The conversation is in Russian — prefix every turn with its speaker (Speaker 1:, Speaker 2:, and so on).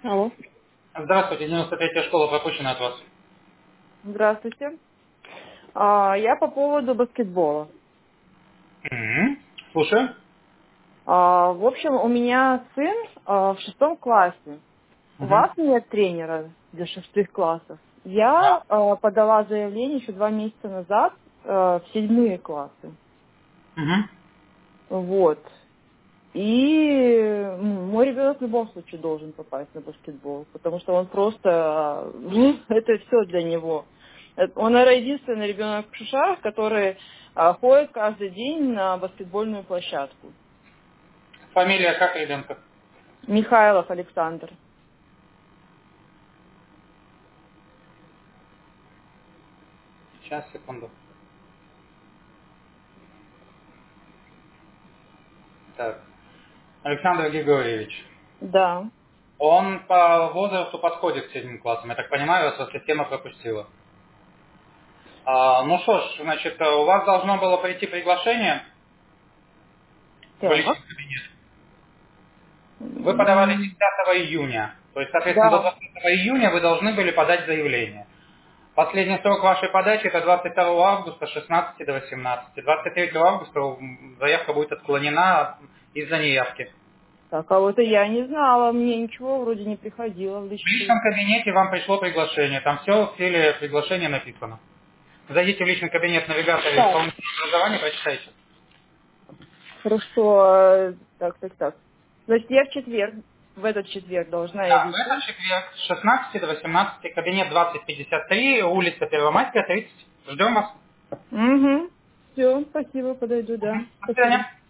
Speaker 1: Алло.
Speaker 2: Здравствуйте, 93-я школа пропущена от вас.
Speaker 1: Здравствуйте. Я по поводу баскетбола.
Speaker 2: Мгм. Слушаю.
Speaker 1: В общем, у меня сын в 6 классе. У
Speaker 2: Мгм.
Speaker 1: вас нет тренера для 6 классов.
Speaker 2: Да.
Speaker 1: Я подала заявление еще 2 месяца назад в 7 классы.
Speaker 2: Мгм.
Speaker 1: Вот. И мой ребенок в любом случае должен попасть на баскетбол, потому что он просто, это все для него. Он, наверное, единственный ребенок в Шишах, который ходит каждый день на баскетбольную площадку.
Speaker 2: Фамилия как ребенка?
Speaker 1: Михайлов Александр.
Speaker 2: Сейчас, секунду. Так. Александр Григорьевич.
Speaker 1: Да.
Speaker 2: Он по возрасту подходит к 7 классам. Я так понимаю, вас система пропустила. Ну что ж, значит, у вас должно было прийти приглашение в
Speaker 1: Так.
Speaker 2: личный кабинет. Вы подавали
Speaker 1: М,
Speaker 2: 10 июня. То есть, соответственно, до
Speaker 1: Да.
Speaker 2: 20 июня вы должны были подать заявление. Последний срок вашей подачи это 22 августа с 16 до 18. 23 августа заявка будет отклонена из-за неявки.
Speaker 1: Так, а вот и я не знала, мне ничего вроде не приходило в
Speaker 2: В
Speaker 1: личный
Speaker 2: личном
Speaker 1: кабинет.
Speaker 2: кабинете вам пришло приглашение. Там все в стиле приглашения написано. Зайдите в личный кабинет навигатора
Speaker 1: Так,
Speaker 2: исполнительного образования, прочитайте.
Speaker 1: хорошо. Так. Значит, я в этот четверг должна
Speaker 2: Да, в этот
Speaker 1: явиться.
Speaker 2: четверг с 16 до 18, кабинет 2053, улица Первомайская, 30. Ждем вас.
Speaker 1: Угу. Все, спасибо, подойду, да.
Speaker 2: До
Speaker 1: Спасибо.
Speaker 2: свидания.